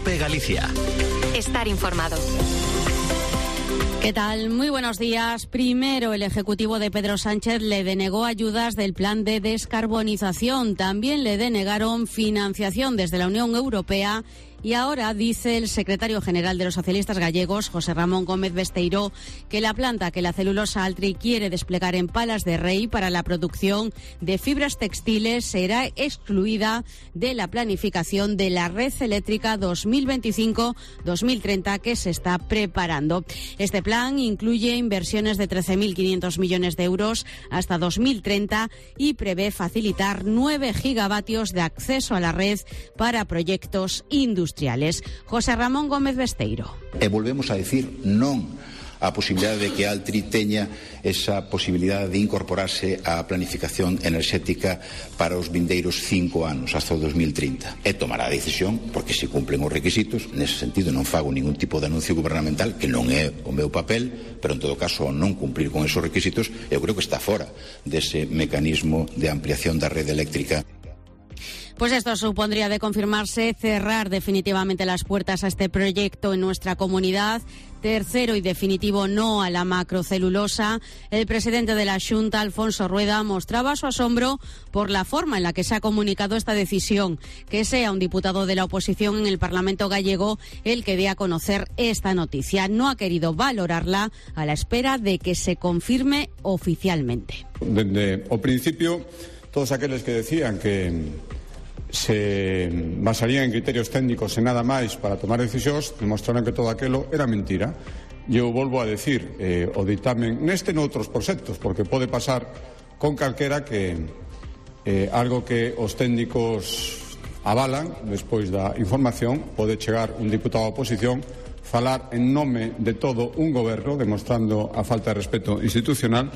COPE Galicia. Estar informado. ¿Qué tal? Muy buenos días. Primero, el Ejecutivo de Pedro Sánchez le denegó ayudas del plan de descarbonización. También le denegaron financiación desde la Unión Europea. Y ahora dice el secretario general de los socialistas gallegos, José Ramón Gómez Besteiro, que la planta que la celulosa Altri quiere desplegar en Palas de Rei para la producción de fibras textiles será excluida de la planificación de la red eléctrica 2025-2030 que se está preparando. Este plan incluye inversiones de 13.500 millones de euros hasta 2030 y prevé facilitar 9 gigavatios de acceso a la red para proyectos industriales. José Ramón Gómez Besteiro. E volvemos a decir non a posibilidade de que Altri teña esa posibilidade de incorporarse á planificación enerxética para os vindeiros 5 anos, hasta o 2030. E tomará a decisión, porque se cumplen os requisitos, nese sentido non fago ningún tipo de anuncio gubernamental, que non é o meu papel, pero en todo caso, ao non cumplir con esos requisitos, eu creo que está fora dese mecanismo de ampliación da rede eléctrica. Pues esto supondría, de confirmarse, cerrar definitivamente las puertas a este proyecto en nuestra comunidad. Tercero y definitivo no a la macrocelulosa. El presidente de la Xunta, Alfonso Rueda, mostraba su asombro por la forma en la que se ha comunicado esta decisión. Que sea un diputado de la oposición en el Parlamento gallego el que dé a conocer esta noticia. No ha querido valorarla a la espera de que se confirme oficialmente. Desde o principio, todos aqueles que decían que se basarían en criterios técnicos e nada máis para tomar decisións, demostraron que todo aquilo era mentira. Eu volvo a decir, o ditamen neste e noutros proxectos, porque pode pasar con calquera que algo que os técnicos avalan despois da información, pode chegar un diputado da oposición falar en nome de todo un goberno, demostrando a falta de respeto institucional.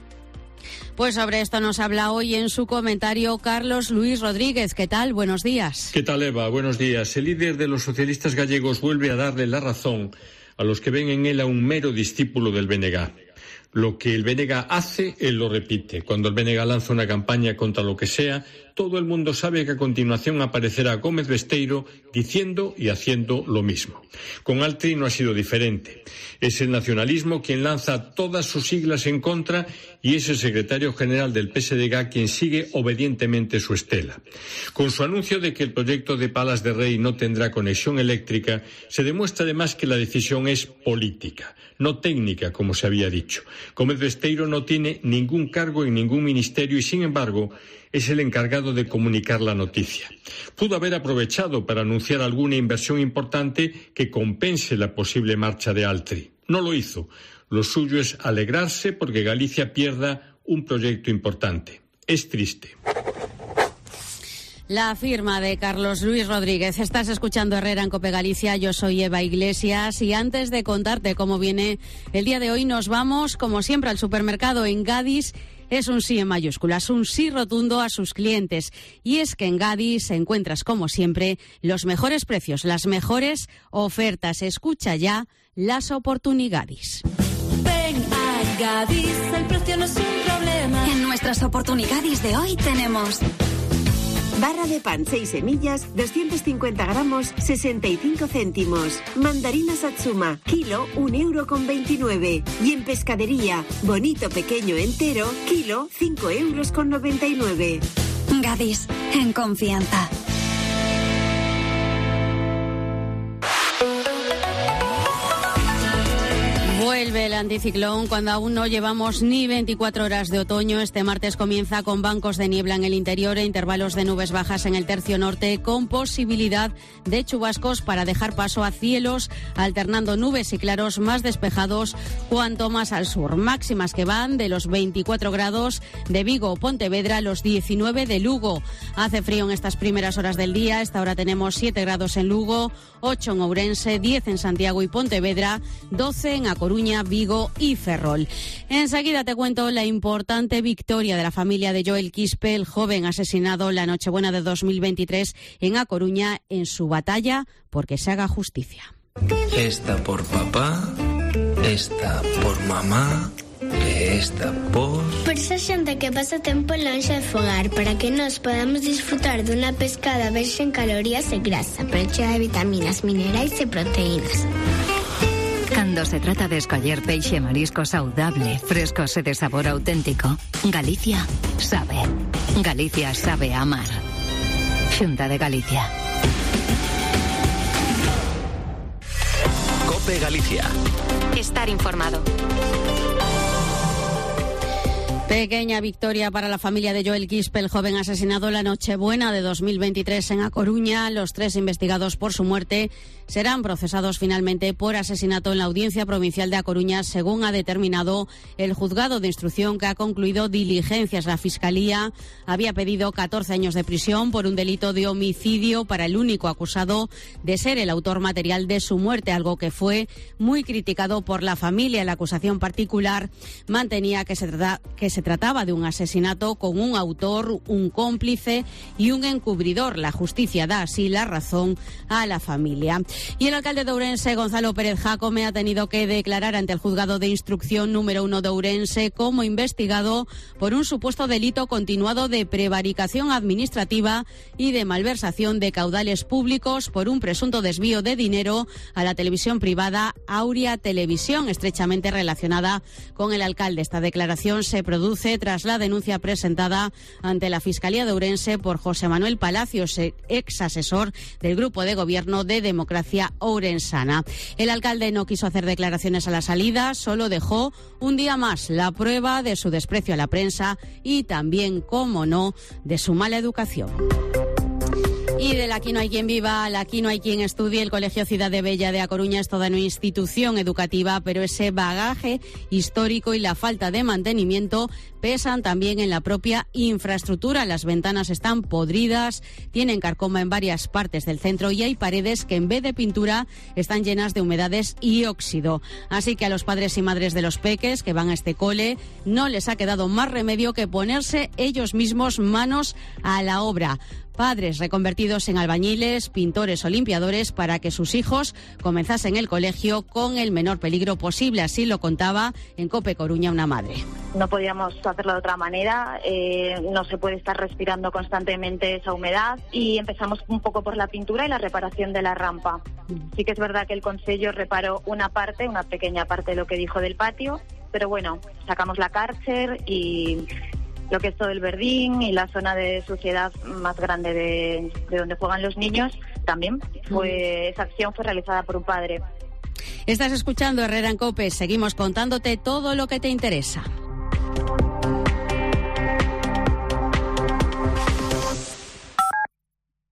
Pues sobre esto nos habla hoy en su comentario Carlos Luis Rodríguez. ¿Qué tal? Buenos días. ¿Qué tal, Eva? Buenos días. El líder de los socialistas gallegos vuelve a darle la razón a los que ven en él a un mero discípulo del BNG. Lo que el BNG hace, él lo repite. Cuando el BNG lanza una campaña contra lo que sea, todo el mundo sabe que a continuación aparecerá Gómez Besteiro diciendo y haciendo lo mismo. Con Altri no ha sido diferente. Es el nacionalismo quien lanza todas sus siglas en contra y es el secretario general del PSDG quien sigue obedientemente su estela. Con su anuncio de que el proyecto de Palas de Rei no tendrá conexión eléctrica, se demuestra además que la decisión es política, no técnica, como se había dicho. Gómez Besteiro no tiene ningún cargo en ningún ministerio y, sin embargo, es el encargado de comunicar la noticia. Pudo haber aprovechado para anunciar alguna inversión importante que compense la posible marcha de Altri. No lo hizo. Lo suyo es alegrarse porque Galicia pierda un proyecto importante. Es triste. La firma de Carlos Luis Rodríguez. Estás escuchando Herrera en COPE Galicia. Yo soy Eva Iglesias y antes de contarte cómo viene el día de hoy nos vamos, como siempre, al supermercado en Gadis. Es un sí en mayúsculas, un sí rotundo a sus clientes. Y es que en Gadis encuentras, como siempre, los mejores precios, las mejores ofertas. Escucha ya las oportunidades. Ven a Gadis, el precio no es un problema. En nuestras oportunidades de hoy tenemos barra de pan 6 semillas, 250 gramos, 65 céntimos. Mandarina Satsuma, kilo, 1,29 €. Y en pescadería, bonito pequeño entero, kilo, 5,99 €. Gadis, en confianza. Vuelve el anticiclón cuando aún no llevamos ni 24 horas de otoño. Este martes comienza con bancos de niebla en el interior e intervalos de nubes bajas en el tercio norte, con posibilidad de chubascos para dejar paso a cielos alternando nubes y claros más despejados cuanto más al sur. Máximas que van de los 24 grados de Vigo o Pontevedra a los 19 de Lugo. Hace frío en estas primeras horas del día. A esta hora tenemos 7 grados en Lugo, 8 en Ourense, 10 en Santiago y Pontevedra, 12 en A Coruña, Vigo y Ferrol. Enseguida te cuento la importante victoria de la familia de Joel Quispe, el joven asesinado la Nochebuena de 2023 en A Coruña, en su batalla porque se haga justicia. Esta por papá, esta por mamá Esta por esa xente que pasa tempo lonxe de fogar, para que nos podamos disfrutar dunha pescada verxe en calorías e grasa, pero chea de vitaminas, minerais e proteínas. Cando se trata de escoller peixe e marisco saudable, frescos e de sabor auténtico, Galicia sabe. Galicia sabe amar. Xunta de Galicia. COPE Galicia. Estar informado. Pequeña victoria para la familia de Joel Quispe, el joven asesinado la Nochebuena de 2023 en A Coruña. Los 3 investigados por su muerte serán procesados finalmente por asesinato en la Audiencia Provincial de A Coruña, según ha determinado el juzgado de instrucción, que ha concluido diligencias. La Fiscalía había pedido 14 años de prisión por un delito de homicidio para el único acusado de ser el autor material de su muerte, algo que fue muy criticado por la familia. La acusación particular mantenía que se trataba de un asesinato con un autor, un cómplice y un encubridor. La justicia da así la razón a la familia. Y el alcalde de Ourense, Gonzalo Pérez Jácome, ha tenido que declarar ante el juzgado de instrucción número 1 de Ourense como investigado por un supuesto delito continuado de prevaricación administrativa y de malversación de caudales públicos por un presunto desvío de dinero a la televisión privada Aurea Televisión, estrechamente relacionada con el alcalde. Esta declaración se produce tras la denuncia presentada ante la Fiscalía de Ourense por José Manuel Palacios, ex asesor del Grupo de Gobierno de Democracia Ourensana. El alcalde no quiso hacer declaraciones a la salida, solo dejó un día más la prueba de su desprecio a la prensa y también, como no, de su mala educación. Y del Aquí no hay quien viva al Aquí no hay quien estudie, el Colegio Ciudad de Bella de A Coruña es toda una institución educativa, pero ese bagaje histórico y la falta de mantenimiento pesan también en la propia infraestructura. Las ventanas están podridas, tienen carcoma en varias partes del centro y hay paredes que en vez de pintura están llenas de humedades y óxido. Así que a los padres y madres de los peques que van a este cole no les ha quedado más remedio que ponerse ellos mismos manos a la obra. Padres reconvertidos en albañiles, pintores o limpiadores para que sus hijos comenzasen el colegio con el menor peligro posible. Así lo contaba en COPE Coruña una madre. No podíamos hacerlo de otra manera, no se puede estar respirando constantemente esa humedad y empezamos un poco por la pintura y la reparación de la rampa. Sí que es verdad que el Concello reparó una pequeña parte de lo que dijo del patio, pero bueno, sacamos la cárcel y lo que es todo el verdín y la zona de suciedad más grande de donde juegan los niños también. Esa acción fue realizada por un padre. Estás escuchando Herrera en COPE. Seguimos contándote todo lo que te interesa.